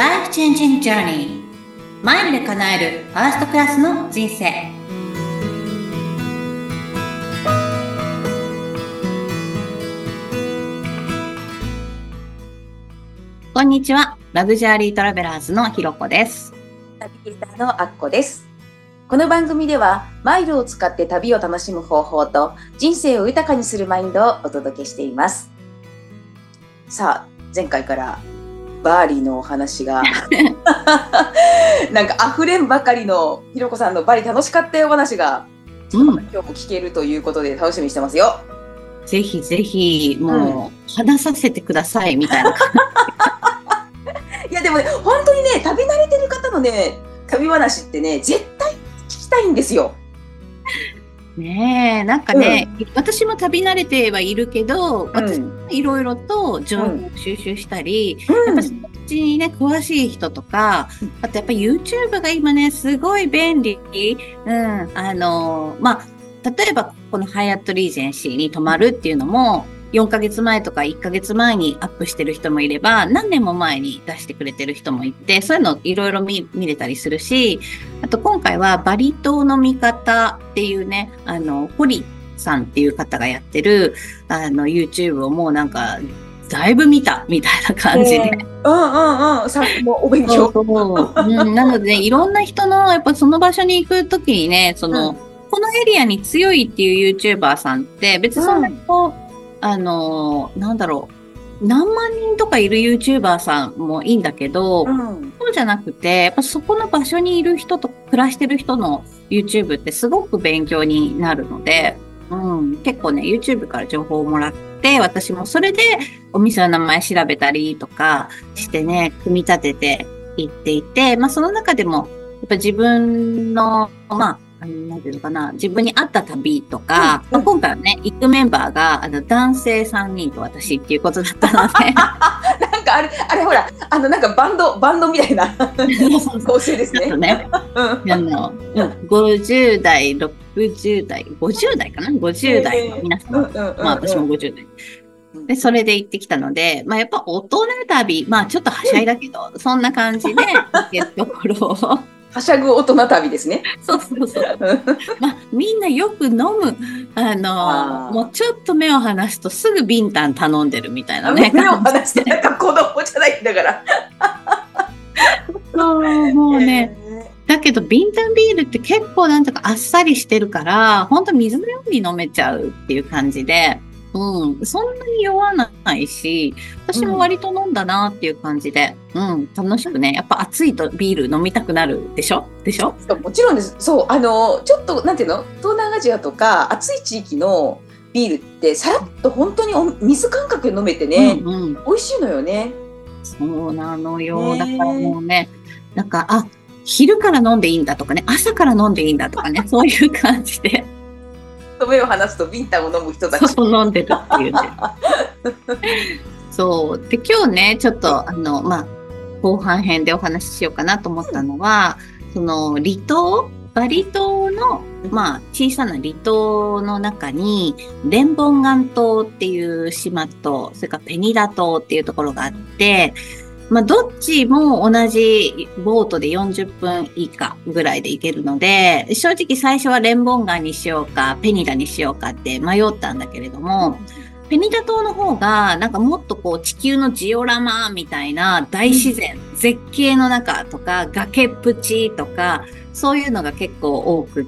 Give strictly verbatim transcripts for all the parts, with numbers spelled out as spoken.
Life Changing Journey マイルで叶えるファーストクラスの人生。こんにちは。ラグジュアリートラベラーズのひろこです。 ナビゲーターのあっこです。この番組ではマイルを使って旅を楽しむ方法と人生を豊かにするマインドをお届けしています。さあ、前回からバーリーのお話がなんか溢れんばかりのひろこさんのバリ楽しかったよお話が、うん、今日も聞けるということで楽しみにしてますよ。 ぜひぜひもう、うん、話させてくださいみたいな感じいやでもね、本当にね、旅慣れてる方のね旅話ってね絶対聞きたいんですよ。 ねえ、なんかね、うん、私も旅慣れてはいるけど、うん、私もいろいろと情報を収集したり、うん、やっぱそっちにね詳しい人とか、あとやっぱ YouTube が今ねすごい便利。うん、あのまあ例えばこのハイアットリージェンシーに泊まるっていうのもよんかげつまえとかいっかげつまえにアップしてる人もいれば、何年も前に出してくれてる人もいて、そういうのいろいろ見、見れたりするし、あと今回はバリ島の見方っていうね、あの、堀さんっていう方がやってる、あの、YouTube をもうなんか、だいぶ見たみたいな感じで。 えー、うんうんうん。さっきもお勉強。 そうそう、うん。なので、ね、いろんな人の、やっぱその場所に行くときにね、その、うん、このエリアに強いっていう YouTuber さんって、別にそんなにこう、うんあの、なんだろう、何万人とかいる YouTuber さんもいいんだけど、うん、そうじゃなくて、やっぱそこの場所にいる人と暮らしてる人の YouTube ってすごく勉強になるので、うん、結構ね、YouTube から情報をもらって、私もそれでお店の名前調べたりとかしてね、組み立てていっていて、まあその中でも、やっぱ自分の、まあ、あの、なんていうのかな、自分に合った旅とか、うんうん、今回はね、行くメンバーが、あの、男性さんにんと私っていうことだったので。なんかあれ、あれほら、あの、なんかバンド、バンドみたいな構成ですね。ちょっとね、 あの、うん、ごじゅう代、ろくじゅう代、ごじゅう代かな ?ごじゅう 代の皆様。うんうんうんうん、まあ私もごじゅう代。で、それで行ってきたので、まあやっぱ大人旅、まあちょっとはしゃいだけど、うん、そんな感じで行けるところを。 はしゃぐ大人旅ですね。 そうそうそう。まあ、みんなよく飲む。あのー、もうちょっと目を離すとすぐビンタン頼んでるみたいなね。 目を離してなんか子供じゃないんだから。 そう、もうね。だけど、ビンタンビールって結構なんとかあっさりしてるから、本当水のように飲めちゃうっていう感じで。うん、そんなに酔わないし、私も割と飲んだなっていう感じで、うん、うん、楽しくね、やっぱ暑いとビール飲みたくなるでしょでしょもちろんです。そう、あの、ちょっと、なんていうの東南アジアとか暑い地域のビールってさらっと本当にお水感覚で飲めてね、うんうん、美味しいのよね。 そうなのよ。だからもうね、なんか、あ、昼から飲んでいいんだとかね、朝から飲んでいいんだとかね、そういう感じで。 目を離すとビンタンを飲む人たち。 そう飲んでるっていうね。そう。で、今日ね、ちょっと、あの、まあ、後半編でお話ししようかなと思ったのは、うん、その、離島、バリ島の、まあ、小さな離島の中に、レンボンガン島っていう島と、それからペニダ島っていうところがあって、まあ、どっちも同じボートでよんじゅっぷん以下ぐらいで行けるので、正直最初はレンボンガンにしようか、ペニダにしようかって迷ったんだけれども、ペニダ島の方が、なんかもっとこう地球のジオラマみたいな大自然、絶景の中とか、崖っぷちとか、そういうのが結構多くって、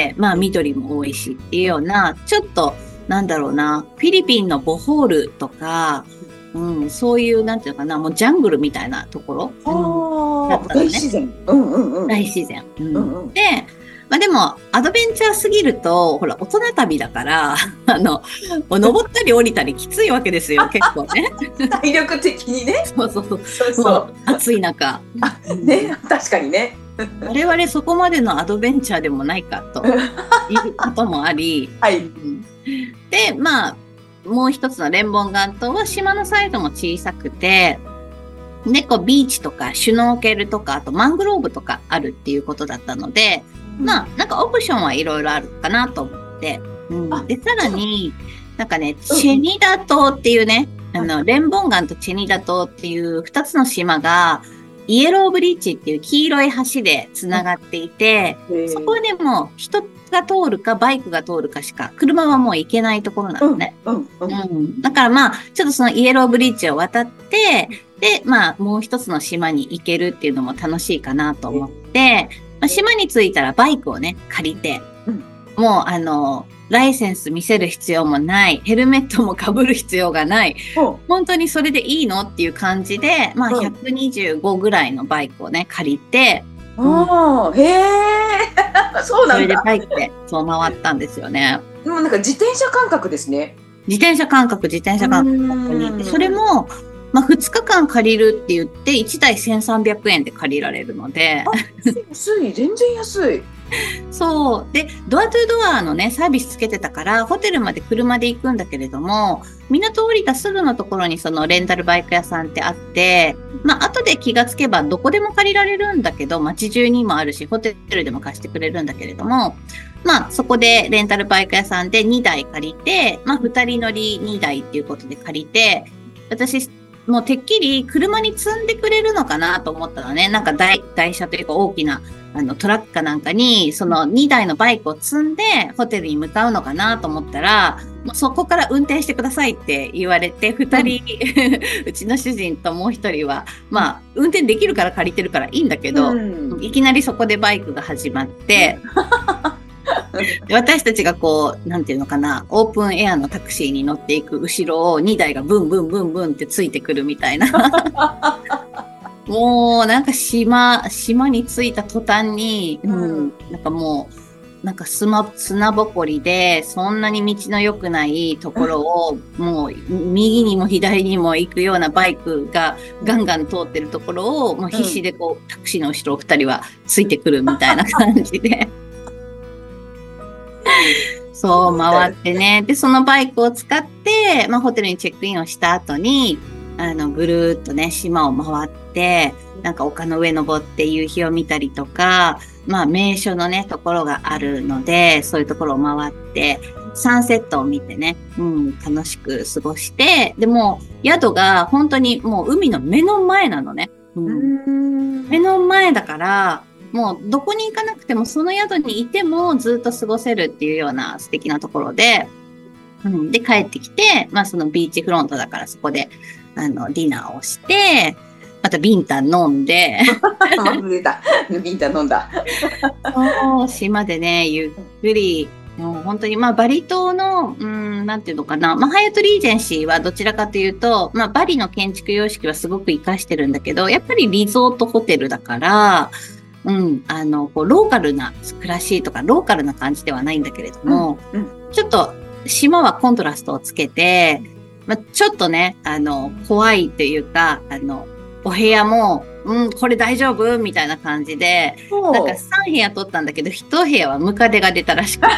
まあ緑も多いしっていうような、ちょっと、なんだろうな、フィリピンのボホールとか、うん、そういう、なんていうのかな、もうジャングルみたいなところ。 ああ、ね、大自然。うんうんうん。 大自然。うんうんうん、で、まあでも、アドベンチャーすぎると、ほら、大人旅だから、あの、登ったり降りたりきついわけですよ、結構ね。 体力的にね。 そうそうそう。そうそう。暑い中。 あ、ね、確かにね。 我々そこまでのアドベンチャーでもないか、ということもあり。 はい。 で、まあ、もう一つのレンボンガン島は島のサイズも小さくて、で、こうビーチとかシュノーケルとか、あとマングローブとかあるっていうことだったので、うん、まあ、なんかオプションはいろいろあるかなと思って、うん、で、さらに、なんかね、チェニダ島っていうね、あの、レンボンガンとチェニダ島っていう二つの島が、 イエローブリッジっていう黄色い橋で繋がっていて、そこでも人が通るかバイクが通るかしか、車はもう行けないところなのね。 うんうんうん、だからまあ、ちょっとそのイエローブリッジを渡って、で、まあ、もう一つの島に行けるっていうのも楽しいかなと思って、まあ、島に着いたらバイクをね、借りて、 うん、 もうあの、ライセンス見せる必要もない、ヘルメットも被る必要がない、 うん、 本当にそれでいいのっていう感じで、まあひゃくにじゅうごぐらいのバイクをね、借りて、 うん、へえ、そうなんだ。 それでバイクでそう回ったんですよね。 でもなんか自転車感覚ですね。 自転車感覚、自転車感覚、本当に。それも、まあふつかかん借りるって言って、いちだいせんさんびゃくえんで借りられるので。 安い、全然安い。 そう。で、ドアトゥドアのね、サービスつけてたから、ホテルまで車で行くんだけれども、港降りたすぐのところにそのレンタルバイク屋さんってあって、まあ、後で気がつけばどこでも借りられるんだけど、街中にもあるし、ホテルでも貸してくれるんだけれども、まあ、そこでレンタルバイク屋さんでにだい借りて、まあ、ふたり乗りにだいっていうことで借りて、私、もうてっきり車に積んでくれるのかなと思ったのね。なんか台、台車というか大きなあのトラックかなんかにそのにだいのバイクを積んでホテルに向かうのかなと思ったら、もうそこから運転してくださいって言われて、ふたり、うん、うちの主人ともう一人は、まあ、運転できるから借りてるからいいんだけど、うん、いきなりそこでバイクが始まって、私たちがこう、なんていうのかな、オープンエアのタクシーに乗っていく後ろをにだいがブンブンブンブンってついてくるみたいな。もうなんか島、島に着いた途端に、うん、なんかもう、なんか砂、砂ぼこりで、そんなに道の良くないところを、もう右にも左にも行くようなバイクがガンガン通ってるところを、もう必死でこう、タクシーの後ろを二人はついてくるみたいな感じで。そう、回ってね。で、そのバイクを使って、まあ、ホテルにチェックインをした後に、あの、ぐるーっとね、島を回って、なんか丘の上登って夕日を見たりとか、まあ、名所のね、ところがあるので、そういうところを回って、サンセットを見てね、うん、楽しく過ごして、でも、宿が本当にもう海の目の前なのね。うん、目の前だから、もうどこに行かなくてもその宿にいてもずっと過ごせるっていうような素敵なところで、うん、で帰ってきて、まあそのビーチフロントだからそこであのディナーをして、またビンタ飲んで。 出た。ビンタ飲んだ。 そう、島でね、ゆっくり、もう本当にまあバリ島の、うん、なんていうのかな、まあハイアットリージェンシーはどちらかというと、まあバリの建築様式はすごく活かしてるんだけど、やっぱりリゾートホテルだから、うん、あの、こう、ローカルな暮らしとか、ローカルな感じではないんだけれども、うんうん、ちょっと、島はコントラストをつけて、まあ、ちょっとね、あの、怖いというか、あの、お部屋も、うん、これ大丈夫みたいな感じで、なんかさんへや取ったんだけど、いち部屋はムカデが出たらしくて、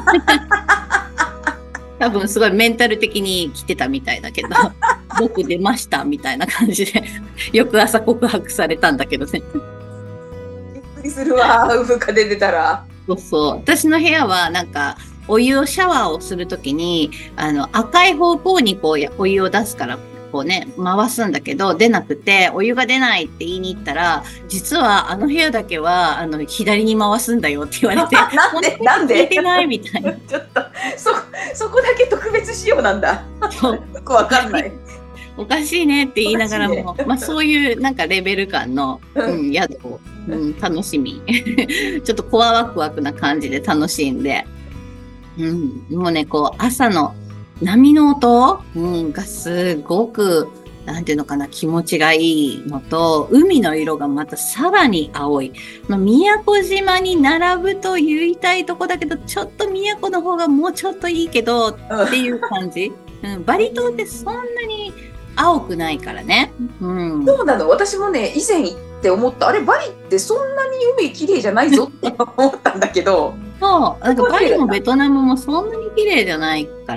多分すごいメンタル的に来てたみたいだけど、僕出ましたみたいな感じで、翌朝告白されたんだけどね。 するわ、ムカデ出たら。 そうそう。私の部屋はなんかお湯をシャワーをするときにあの赤い方向にこうお湯を出すからこうね回すんだけど出なくてお湯が出ないって言いに行ったら実はあの部屋だけはあの左に回すんだよって言われてなんでなんで聞いてないみたいな。 ちょっとそそこだけ特別仕様なんだ。よくわかんない。 おかしいねって言いながらも、ね、まあそういうなんかレベル感の、うん、宿を、うん、楽しみ。ちょっとコアワクワクな感じで楽しんで。うん、もうね、こう朝の波の音、うん、がすごく、なんていうのかな、気持ちがいいのと、海の色がまたさらに青い。まあ、宮古島に並ぶと言いたいとこだけど、ちょっと宮古の方がもうちょっといいけど、っていう感じ。うん、バリ島ってそんなに青くないからね。うん、 そうなの。私もね、以前行って思った。あれ、バリってそんなに海綺麗じゃないぞって思ったんだけど。 そう。なんかバリもベトナムもそんなに綺麗じゃないから、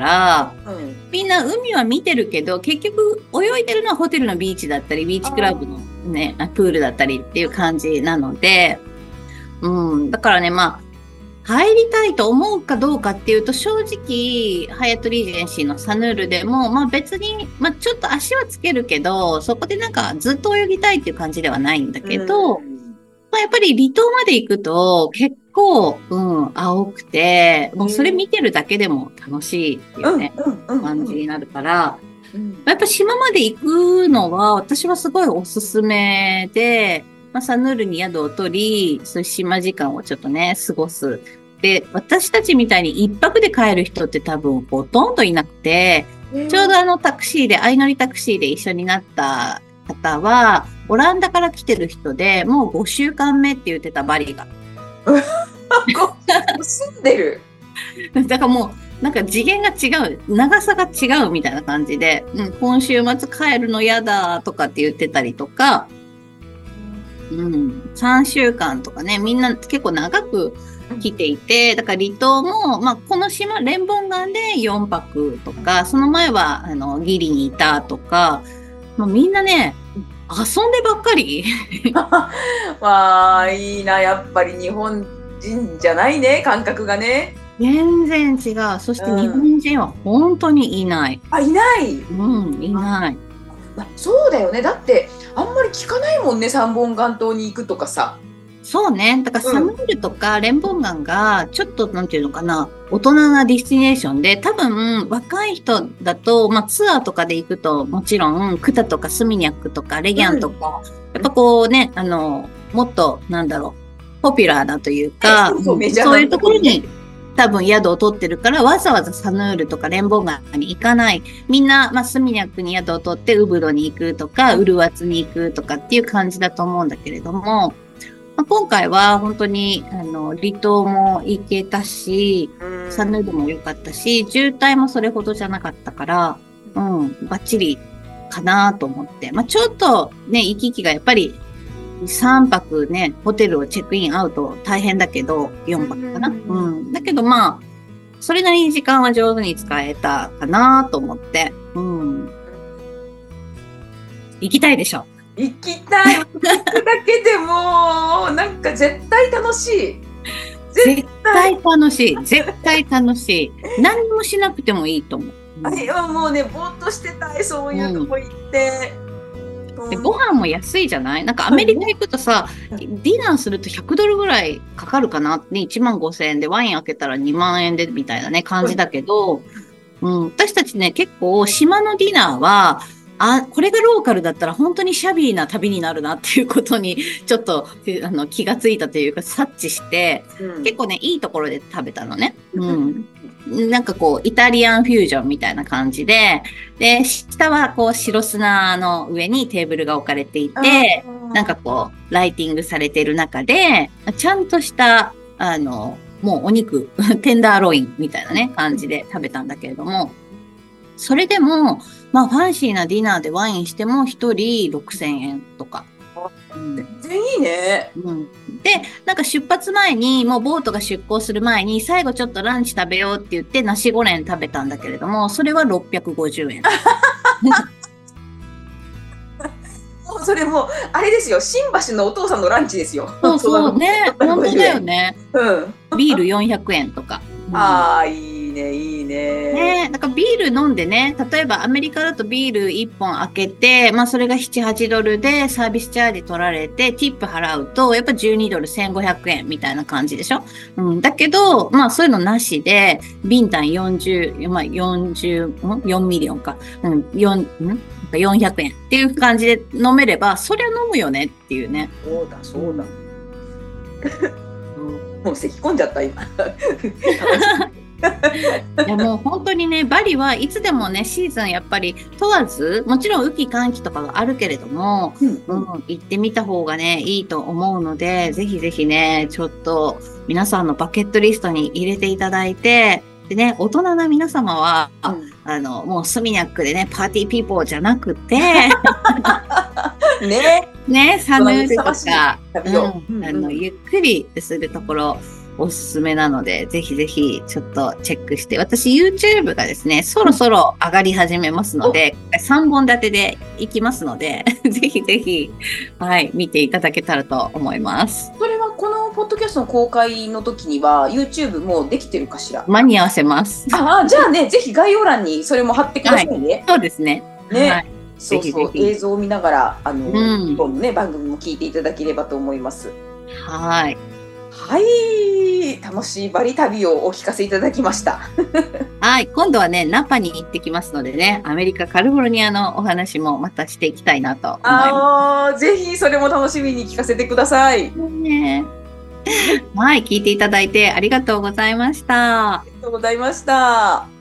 うん、みんな海は見てるけど、結局泳いでるのはホテルのビーチだったり、ビーチクラブのね、プールだったりっていう感じなので、うん。だからね、まあ、 入りたいと思うかどうかっていうと、正直、ハイアットリージェンシーのサヌールでも、まあ別に、まあちょっと足はつけるけど、そこでなんかずっと泳ぎたいっていう感じではないんだけど、 うんまあやっぱり離島まで行くと結構、うん、青くて、もうそれ見てるだけでも楽しいっていうね、感じになるから、やっぱ島まで行くのは私はすごいおすすめで、まあ、サヌールに宿を取り、そういう島時間をちょっとね、過ごす。で、私たちみたいに一泊で帰る人って多分ほとんどいなくて、ちょうどあのタクシーで、相乗りタクシーで一緒になった方は、オランダから来てる人で、もうごしゅうかんめって言ってたバリが。 住んでる。 だからもう、なんか次元が違う、長さが違うみたいな感じで、うん、今週末帰るの嫌だとかって言ってたりとか、うん、さんしゅうかんとかね、みんな結構長く来ていて、だから離島も、まあ、この島、レンボン岩でよんぱくとか、その前は、あの、ギリにいたとか、まあ、みんなね、遊んでばっかり。 わあ、いいな、やっぱり日本人じゃないね、感覚がね。 全然違う。そして日本人は本当にいない。 うん、あ、いない。 うん、いない。 まあ、そうだよね。だってあんまり聞かないもんね、三本岩島に行くとかさ。 そうね。だからサヌールとかレンボン岩がちょっとなんていうのかな、大人なディスティネーションで、多分若い人だと、まあツアーとかで行くともちろんクタとかスミニャックとかレギャンとか、うん、やっぱこうね、あの、もっとなんだろう、ポピュラーだというか、そう、そういうところに多分宿を取ってるから、わざわざサヌールとかレンボン岩に行かない。みんな、まあ、スミニャックに宿を取ってウブドに行くとか、ウルワツに行くとかっていう感じだと思うんだけれども、まあ、今回は本当に、あの、離島も行けたし、サヌールも良かったし、渋滞もそれほどじゃなかったから、うん、バッチリかなと思って。まあ、ちょっとね、行き来がやっぱり、さんぱくね、ホテルをチェックインアウト大変だけど、よんぱくかな。うん。だけどまあ、それなりに時間は上手に使えたかなと思って。うん。行きたいでしょ。 行きたい。行くだけでも、なんか絶対楽しい。 絶対楽しい。絶対楽しい。何もしなくてもいいと思う。 うん、あれはもうね、ぼーっとしてたい、そういうとこ行って。うんでご飯も安いじゃない？なんかアメリカ行くとさ、ディナーするとひゃくドルぐらいかかるかなって、いちまんごせんえんでワイン開けたらにまんえんでみたいなね、感じだけど、うん、私たちね、結構島のディナーは、あ、これがローカルだったら本当にシャビーな旅になるなっていうことにちょっとあの気がついたというか察知して、うん、結構ね、いいところで食べたのね。うんなんかこう、イタリアンフュージョンみたいな感じで、で、下はこう、白砂の上にテーブルが置かれていて、なんかこう、ライティングされている中で、ちゃんとした、あの、もうお肉、テンダーロインみたいなね、感じで食べたんだけれども、それでも、まあ、ファンシーなディナーでワインしても一人ろくせんえんとか。 全然いいね、 うん。で、なんか出発前に、もうボートが出港する前に、最後ちょっとランチ食べようって言って、ナシゴレン食べたんだけれども、それはろっぴゃくごじゅうえん。 もうそれもう、あれですよ、新橋のお父さんのランチですよ。 そうそうね、本当だよね。 うん。 ビールよんひゃくえんとか。 うん、ああ、いいね、いいね。 ね、だからビール飲んでね、例えばアメリカだとビールいっぽん開けて、まあそれがなな、はちドルでサービスチャージ取られて、ティップ払うと、やっぱじゅうにドルせんごひゃくえんみたいな感じでしょ。うん。だけど、まあそういうのなしで、ビンタンよんじゅう、まあよんじゅう、よんミリオンか。うん、よん、んよんひゃくえんっていう感じで飲めれば、そりゃ飲むよねっていうね。 そうだ、そうだ。もう咳き込んじゃった今。 いやもう本当にね、バリはいつでもね、シーズンやっぱり問わず、もちろん雨季寒季とかがあるけれども、うんうん、行ってみた方がね、いいと思うので、ぜひぜひね、ちょっと皆さんのバケットリストに入れていただいて、でね、大人な皆様は、うん、あの、もうスミニャックでね、パーティーピーポーじゃなくて、ね、ね、サヌールとか、うん、あの、ゆっくりするところおすすめなので、ぜひぜひちょっとチェックして、私 YouTube がですね、そろそろ上がり始めますので、さんぼん立てでいきますので、ぜひぜひ、はい、見ていただけたらと思います。 それはこのポッドキャストの公開の時には YouTube もうできてるかしら？ 間に合わせます。 ああ、じゃあね、ぜひ概要欄にそれも貼ってくださいね。はい、 そうですね。 ね。 はい、 そうそう、ぜひぜひ映像を見ながら、あの、 うん、 今度ね、番組も聞いていただければと思います。 はい。 はい、楽しいバリ旅をお聞かせいただきました。 はい、今度はね、ナパに行ってきますのでね、アメリカカリフォルニアのお話もまたしていきたいなと思います。 ああ、ぜひそれも楽しみに聞かせてください。 ね、はい、聞いていただいてありがとうございました。 ありがとうございました。